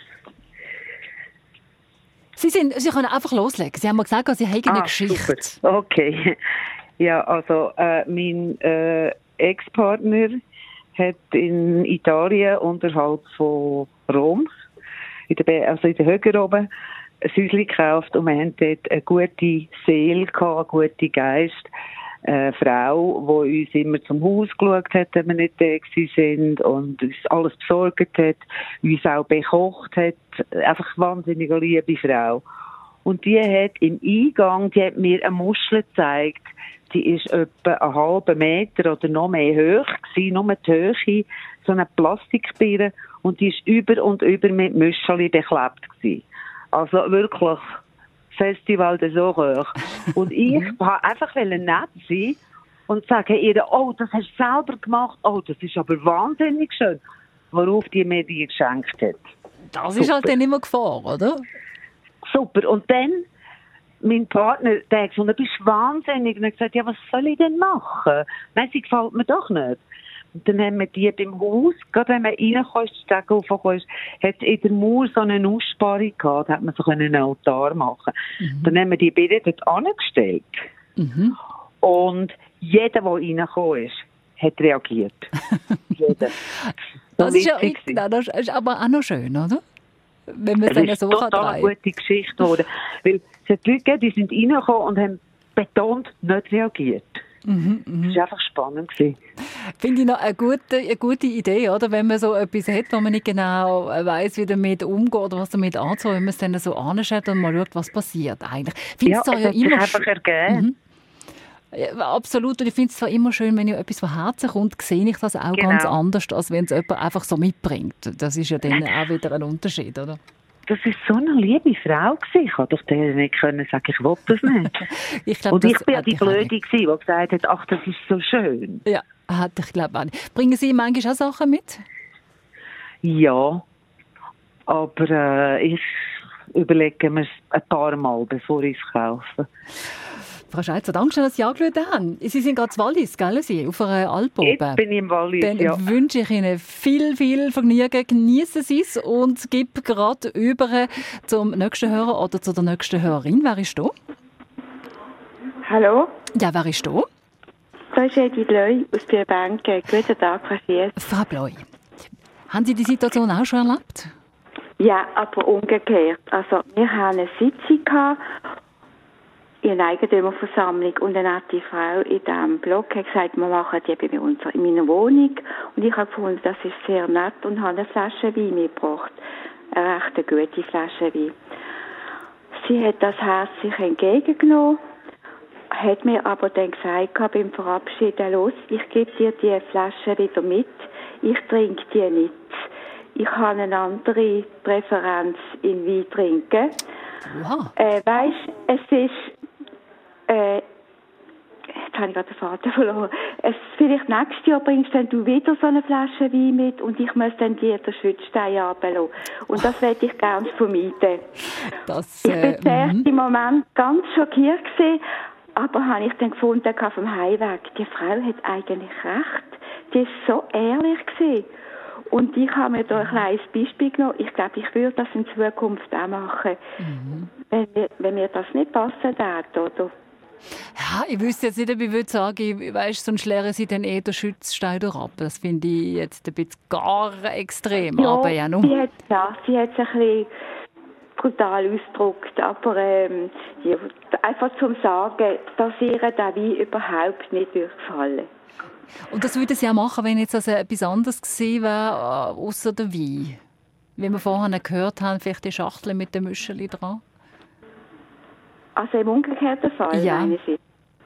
Sie können einfach loslegen. Sie haben mir gesagt, Sie haben eine Geschichte. Super. Okay. Ja, also mein Ex-Partner hat in Italien unterhalb von Rom, in der Höhe oben, ein Häuschen gekauft und wir haben dort eine gute Seele gehabt, einen guten Geist. Eine Frau, die uns immer zum Haus geschaut hat, wenn wir nicht da sind und uns alles besorgt hat, uns auch bekocht hat. Einfach wahnsinnig liebe Frau. Und die hat im Eingang, die hat mir eine Muschel gezeigt, die ist etwa einen halben Meter oder noch mehr hoch gewesen, nur die Höhe, so eine Plastikbeere, und die ist über und über mit Muscheli beklebt gewesen. Also wirklich Festival de so hoch. Und ich wollte einfach nett sein und sagen ihr, oh, das hast du selber gemacht, oh, das ist aber wahnsinnig schön, worauf die mir die geschenkt hat. Das ist halt dann immer Gefahr, oder? Super. Und dann, mein Partner, der hat gesagt, du bist wahnsinnig. Und er hat gesagt, ja, was soll ich denn machen? Nein, sie gefällt mir doch nicht. Und dann haben wir die beim Haus, gerade wenn man reinkommt, die Stege hochkommt, hat es in der Mauer so eine Aussparung gehabt, da hat man so einen Altar machen. Dann haben wir die beide dort angestellt. Und jeder, der reingekommen ist, hat reagiert. Jeder. Das ist aber auch noch schön, oder? Wenn man es dann so kann. Das ist total eine gute Geschichte geworden. Weil es hat Leute gegeben, die sind reingekommen und haben betont nicht reagiert. Das war einfach spannend. Finde ich noch eine gute Idee, oder? Wenn man so etwas hat, wo man nicht genau weiss, wie damit umgeht oder was damit anzuholen, wenn man es dann so anschaut und mal schaut, was passiert eigentlich. Ja, es hat sich einfach ergeben. Ja, absolut. Und ich finde es zwar immer schön, wenn ich etwas von Herzen kommt, sehe ich das auch ganz anders, als wenn es jemand einfach so mitbringt. Das ist ja dann auch wieder ein Unterschied, oder? Das war so eine liebe Frau. Ich konnte doch der nicht sagen, ich will das nicht. Ich glaub, und ich bin ja die Blöde, die gesagt hat, ach, das ist so schön. Ja, ich glaube auch nicht. Bringen Sie manchmal auch Sachen mit? Ja, aber ich überlege mir es ein paar Mal, bevor ich es kaufe. Frau Schweitzer, danke schön, dass Sie angerufen haben. Sie sind gerade zu Wallis, gell? Sie, auf einer Alp oben. Jetzt bin ich im Wallis, Dann wünsche ich Ihnen viel, viel Vergnügen. Genießen Sie es und gebe gerade über zum nächsten Hörer oder zu der nächsten Hörerin. Wer ist da? Hallo? Ja, wer ist da? Da ist Edi Bleu aus der Bank. Guten Tag, Frau Schiess. Frau Bleu, haben Sie die Situation auch schon erlebt? Ja, aber umgekehrt. Also, wir hatten eine Sitzung gehabt, in einer Eigentümerversammlung, und dann hat die Frau in diesem Blog gesagt, wir machen die bei uns in meiner Wohnung, und ich habe gefunden, das ist sehr nett und habe eine Flasche Wein mitgebracht, eine recht gute Flasche Wein. Sie hat das herzlich entgegengenommen, hat mir aber dann gesagt beim Verabschieden, los, ich gebe dir die Flasche wieder mit, ich trinke die nicht. Ich habe eine andere Präferenz in Wein trinken. Wow. Weisst, es ist jetzt habe ich gerade den Faden verloren. Vielleicht nächstes Jahr bringst dann du wieder so eine Flasche Wein mit und ich muss dann dir den Schützstein runterlassen. Und das möchte ich gerne vermeiden. Ich bin zuerst im Moment ganz schockiert gewesen, aber habe ich dann gefunden auf dem Heimweg, die Frau hat eigentlich recht. Die ist so ehrlich gewesen. Und ich habe mir da ein kleines Beispiel genommen. Ich glaube, ich würde das in Zukunft auch machen, wenn mir das nicht passen würde, oder? Ja, ich wüsste jetzt nicht, ob ich würde sagen, weißt, sonst leeren sie dann den Schützstein ab. Das finde ich jetzt ein bisschen gar extrem. Ja, aber ja, sie hat es ein bisschen brutal ausgedrückt, aber einfach zum Sagen, dass ihr der Wein überhaupt nicht gefallen. Und das würde sie auch machen, wenn jetzt also etwas anderes gewesen wäre, außer der Wein? Wie wir vorhin gehört haben, vielleicht die Schachtel mit dem Müscheli dran? Also im umgekehrten Fall, ja. Meine Sie?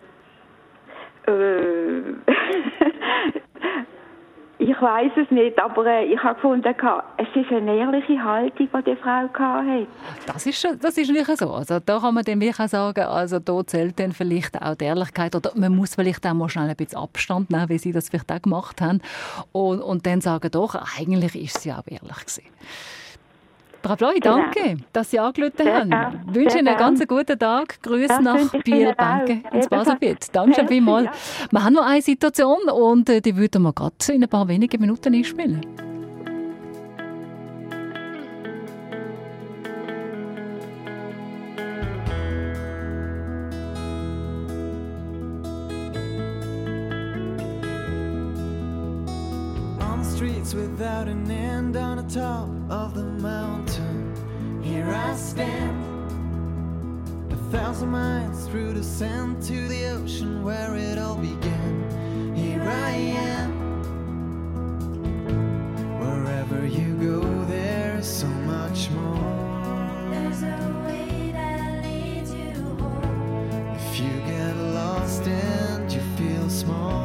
Ich weiss es nicht, aber ich habe gefunden, es ist eine ehrliche Haltung, die die Frau hatte. Das ist nicht so. Also da kann man dann wirklich sagen, also da zählt dann vielleicht auch die Ehrlichkeit, oder man muss vielleicht auch mal schnell ein bisschen Abstand nehmen, wie sie das vielleicht auch gemacht haben, und dann sagen, doch, eigentlich ist sie auch ehrlich gewesen. Frau Bleu, danke, dass Sie angerufen haben. Ich wünsche Ihnen einen ganz guten Tag. Grüße nach Biel, danke, ins Baselbiet. Danke schon vielmals. Wir haben noch eine Situation und die würden wir gerade in ein paar wenigen Minuten einspielen. Streets without an end on the top of the mountain. Here I stand, 1,000 miles through the sand to the ocean where it all began. Here I am. Wherever you go, there's so much more. There's a way that leads you home. If you get lost and you feel small.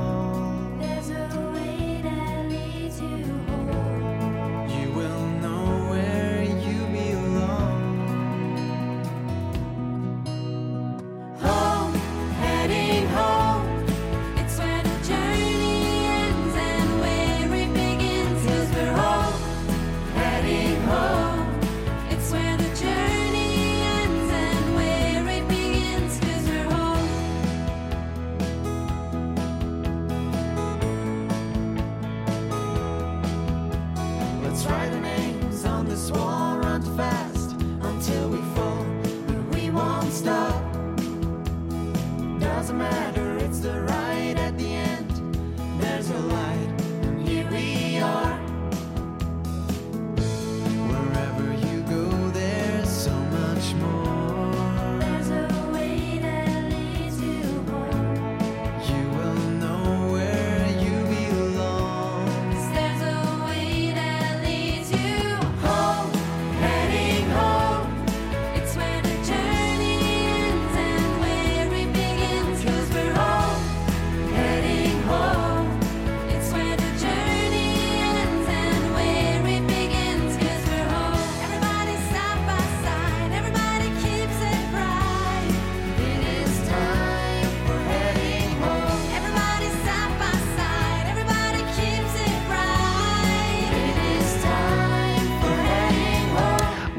You will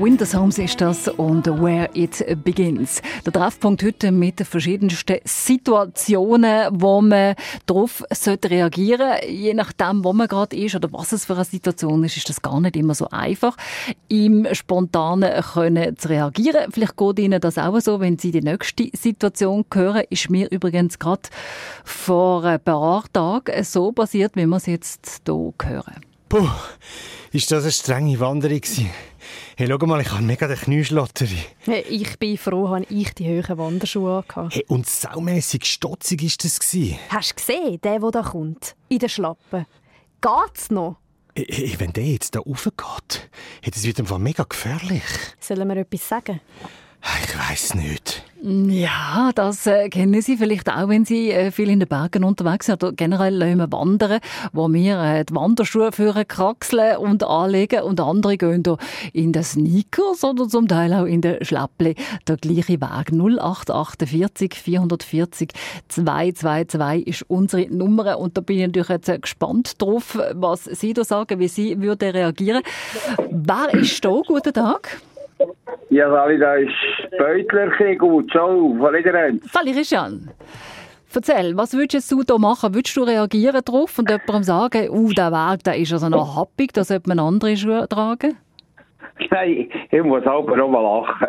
Winter's Homes ist das und Where It Begins. Der Treffpunkt heute mit den verschiedensten Situationen, wo man darauf reagieren sollte. Je nachdem, wo man gerade ist oder was es für eine Situation ist das gar nicht immer so einfach, im Spontanen können zu reagieren. Vielleicht geht Ihnen das auch so, wenn Sie die nächste Situation hören. Ist mir übrigens gerade vor ein paar Tagen so passiert, wie wir es jetzt hier hören. Puh, ist das eine strenge Wanderung gewesen? Hey, schau mal, ich habe mega den Knieschlotterei. Hey, ich bin froh, dass ich die hohen Wanderschuhe hatte. Hey, und saumässig stotzig war das gewesen. Hast du gesehen, der da kommt? In den Schlappen. Geht's noch? Hey, wenn der jetzt da raufgeht, das wird einfach mega gefährlich. Sollen wir etwas sagen? Ich weiss nicht. Ja, das kennen Sie vielleicht auch, wenn Sie viel in den Bergen unterwegs sind oder generell wandern, wo wir die Wanderschuhe führen, kraxeln und anlegen und andere gehen da in den Sneakers oder zum Teil auch in den Schläppli. Der gleiche Weg. 0848 440 222 ist unsere Nummer und da bin ich natürlich jetzt gespannt drauf, was Sie da sagen, wie Sie würden reagieren. Wer ist da? Guten Tag. Ja, Sali, da ist Beutler gut. Ciao, von Liederend. Sali Christian, erzähl, was würdest du da machen? Würdest du reagieren darauf und jemandem sagen, der Weg der ist also noch happig, da sollte man andere Schuhe tragen? Nein, ich muss aber noch mal lachen.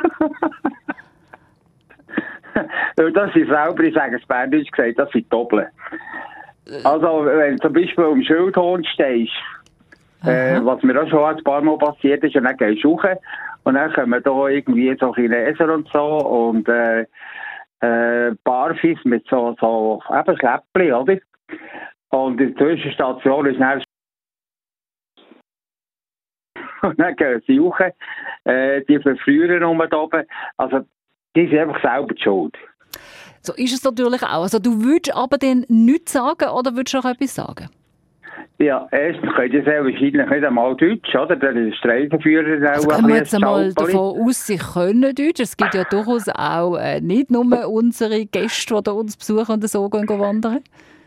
Das sind selber, ich sage es Berndeutsch gesagt, das sind Doppeln. Also, wenn du zum Beispiel am Schildhorn stehst, was mir auch schon ein paar Mal passiert ist, und dann gehst du hoch und dann kommen da irgendwie so Chineser und so und Barfis mit so eben Schläppli, oder? Und in der Zwischenstation ist dann und dann gehen sie hoch, die verfrieren da oben. Also, die sind einfach selber die Schuld. So ist es natürlich auch. Also, du würdest aber dann nichts sagen oder würdest du auch etwas sagen? Ja, erstens können die sehr wahrscheinlich nicht einmal Deutsch, oder? Der Streifenführer also gehen wir jetzt einmal davon aus, sie können Deutsch. Es gibt ja durchaus auch nicht nur unsere Gäste, die uns besuchen und so gehen wandern.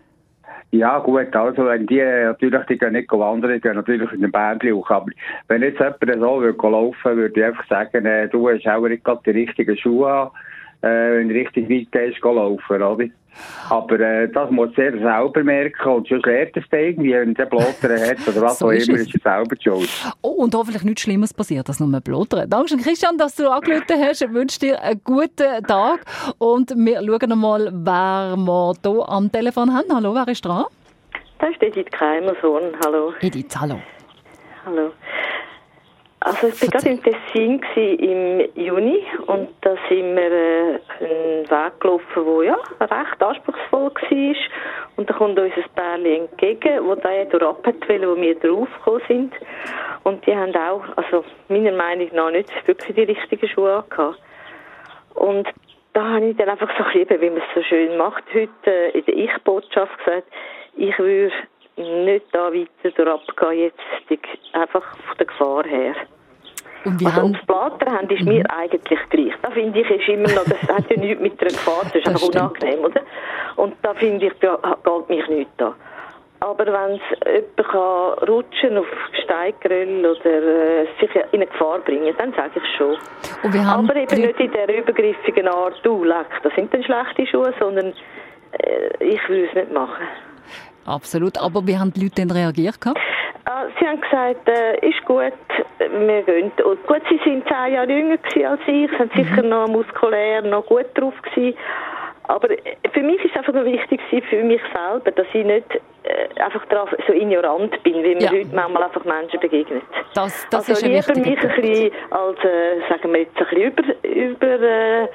Ja gut, also wenn die natürlich die gehen nicht wandern, die gehen natürlich in den Bändchen hoch. Aber wenn jetzt jemand so laufen würde, würde ich einfach sagen, du hast auch nicht gerade die richtigen Schuhe an, wenn du richtig weit gehst, laufen, oder? Aber das muss er selber merken und sonst lernt es irgendwie, wenn der Blottern hat oder was auch immer, ist er selber die Schuld. Oh, und hoffentlich nichts Schlimmes passiert, als nur Blottern. Dankeschön, Christian, dass du angerufen hast. Ich wünsche dir einen guten Tag und wir schauen mal, wer wir hier am Telefon haben. Hallo, wer ist dran? Da ist Edith Kreimersohn. Hallo. Edith, hallo. Hallo. Also ich war gerade im Tessin im Juni und da sind wir einen Weg gelaufen, der ja recht anspruchsvoll war. Und da kommt uns ein Pärchen entgegen, wo da durchab wollte, wo wir draufgekommen sind. Und die haben auch, also meiner Meinung nach, nicht wirklich die richtigen Schuhe angehabt. Und da habe ich dann einfach so geschrieben, wie man es so schön macht, heute in der Ich-Botschaft gesagt, ich würde nicht da weiter durchgehen, jetzt einfach von der Gefahr her. Und also ob es Blattern haben, ist mir eigentlich gleich. Da finde ich, ist immer noch, das hat ja nichts mit einer Gefahr, das ist einfach unangenehm, oder? Und da finde ich, da geht mich nichts an. Aber wenn es jemand kann rutschen auf Steigeröl oder sich in eine Gefahr bringen, dann sage ich schon. Aber eben nicht in der übergriffigen Art, du leck, das sind dann schlechte Schuhe, sondern ich will es nicht machen. Absolut. Aber wie haben die Leute denn reagiert? Sie haben gesagt, ist gut, wir gehen. Und gut, sie sind 10 Jahre jünger als ich, sind sicher noch muskulär, noch gut drauf gewesen. Aber für mich ist es einfach nur wichtig, für mich selber, dass ich nicht einfach drauf so ignorant bin, wie mir heute manchmal einfach Menschen begegnet. Das also ist ein lieber wichtiger mich ein bisschen als, sagen wir jetzt, ein bisschen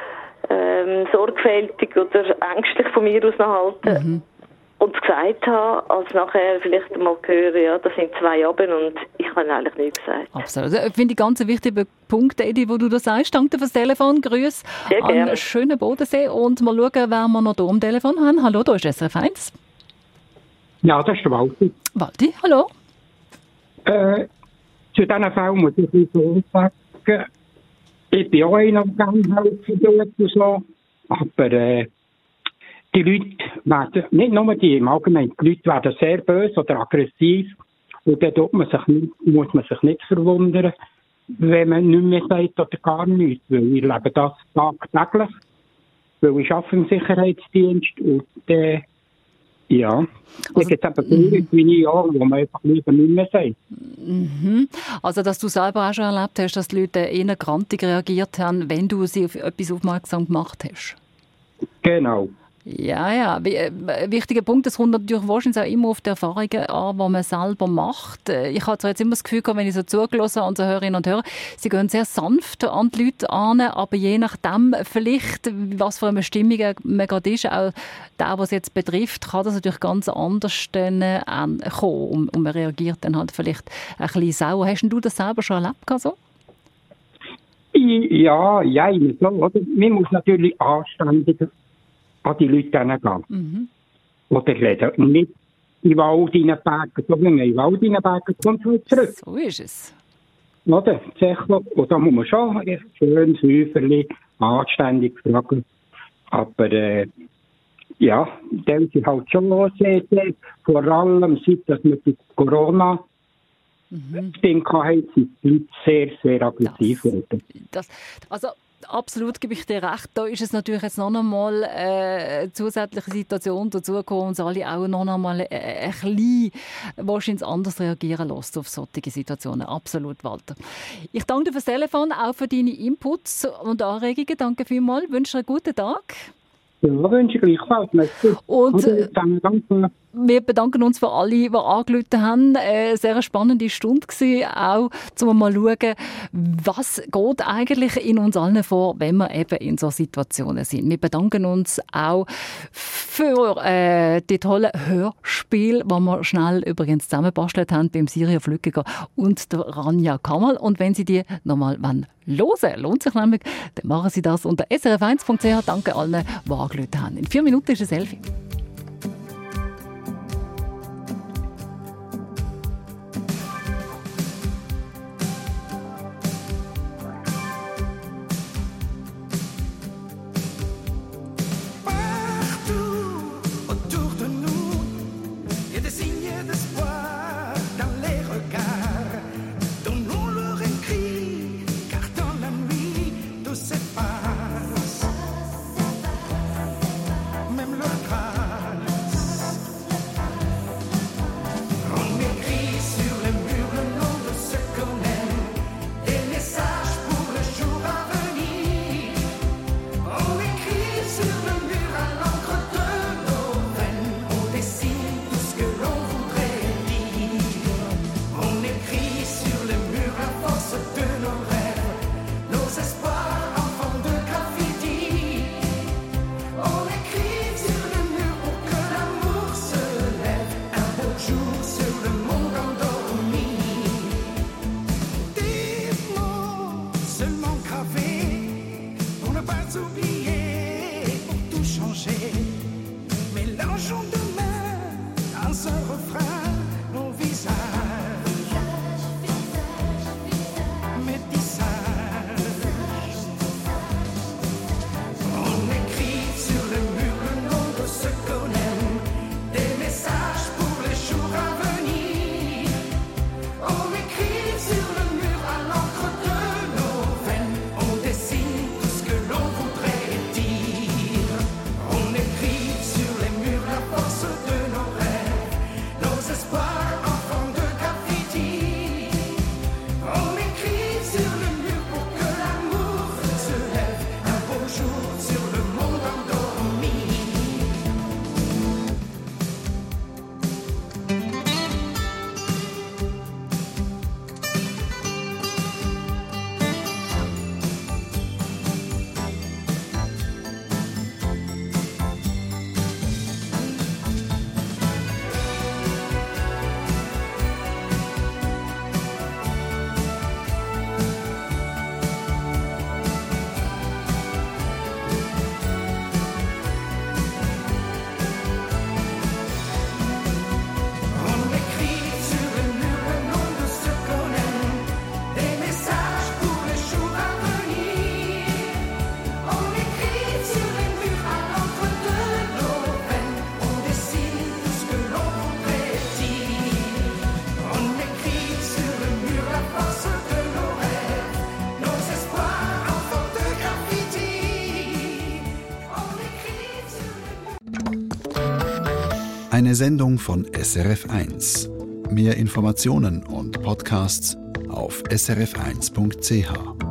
sorgfältig oder ängstlich von mir aus noch halten. Und es gesagt habe, als nachher vielleicht mal hören, ja, das sind 2 Abend und ich habe eigentlich nichts gesagt. Absolut. Ich finde ich ganz wichtigen Punkt, Edi, wo du das sagst. Danke dir fürs Telefon. Grüß an schönen Bodensee und mal schauen, wer wir noch hier am Telefon haben. Hallo, da ist SRF 1. Ja, das ist der Walti. Walti, hallo. Zu diesen Fällen muss ich so sagen, ich bin auch einer, der gerne helfen und so, aber die Leute werden, nicht nur die im Allgemeinen, die Leute werden sehr böse oder aggressiv und dann muss man sich nicht verwundern, wenn man nicht mehr sagt oder gar nichts. Weil ich lebe das tagtäglich. Weil ich arbeite im Sicherheitsdienst und ja, da gibt es eben viele wie ich auch, wo man einfach lieber nicht mehr sagt. Mhm. Also, dass du selber auch schon erlebt hast, dass die Leute eher grantig reagiert haben, wenn du sie auf etwas aufmerksam gemacht hast. Genau. Ja. Wichtiger Punkt, das kommt natürlich wahrscheinlich auch immer auf die Erfahrungen an, die man selber macht. Ich habe zwar jetzt immer das Gefühl gehabt, wenn ich so zugelassen habe, unsere Hörerinnen und Hörer, sie gehen sehr sanft an die Leute an, aber je nachdem vielleicht, was für eine Stimmung man gerade ist, auch der, was es jetzt betrifft, kann das natürlich ganz anders dann kommen und man reagiert dann halt vielleicht ein bisschen sauer. Hast du das selber schon erlebt? So? Ja, so, oder? Man muss natürlich anständig an die Leute hingehen. Mhm. Oder reden. Nicht in den Wald hineinpacken, sondern in den Wald hineinpacken, kommt wieder zurück. So ist es. Oder? Und da muss man schon schön, säuferlich, anständig fragen. Aber ja, das ist halt schon sehr, vor allem seit dass wir die Corona Ding hatten, sind die Leute sehr, sehr aggressiv geworden. Also absolut gebe ich dir recht. Da ist es natürlich jetzt noch einmal eine zusätzliche Situation dazugekommen und uns alle auch noch einmal ein bisschen wahrscheinlich anders reagieren lässt auf solche Situationen. Absolut, Walter. Ich danke dir fürs Telefon, auch für deine Inputs und Anregungen. Danke vielmals. Ich wünsche dir einen guten Tag. Ja, wünsche ich gleichfalls. Und wir bedanken uns für alle, die angerufen haben. Eine sehr spannende Stunde gewesen, auch um mal zu schauen, was geht eigentlich in uns allen vor, wenn wir eben in so Situationen sind. Wir bedanken uns auch für die tollen Hörspiele, die wir schnell übrigens zusammengebastelt haben beim Siria Flückiger und der Ranja Kamal. Und wenn Sie die nochmal hören, lohnt sich nämlich, dann machen Sie das unter srf1.ch. Danke allen, die angerufen haben. In 4 Minuten ist es 11. Eine Sendung von SRF1. Mehr Informationen und Podcasts auf srf1.ch.